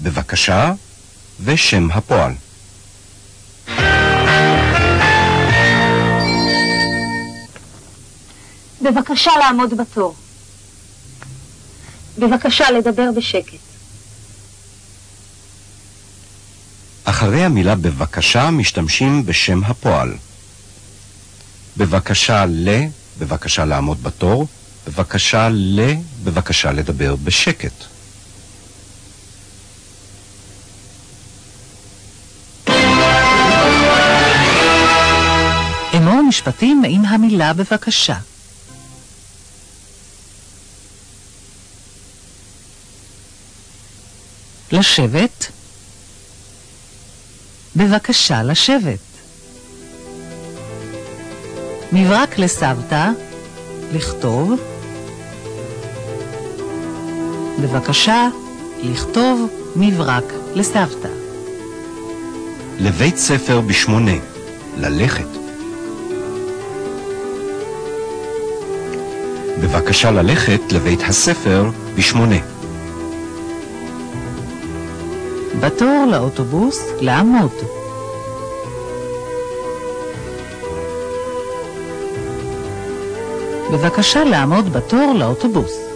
בבקשה ושם הפועל. בבקשה לעמוד בתור. בבקשה לדבר בשקט. אחרי המילה בבקשה משתמשים בשם הפועל. בבקשה בבקשה לעמוד בתור, בבקשה לדבר בשקט. אמור משפטים עם המילה בבקשה. לשבת. בבקשה לשבת. מברק לסבתא. לכתוב. בבקשה לכתוב מברק לסבתא. לבית ספר ב8. ללכת. בבקשה ללכת לבית הספר ב8. בתור לאוטובוס לעמוד. בבקשה לעמוד בתור לאוטובוס.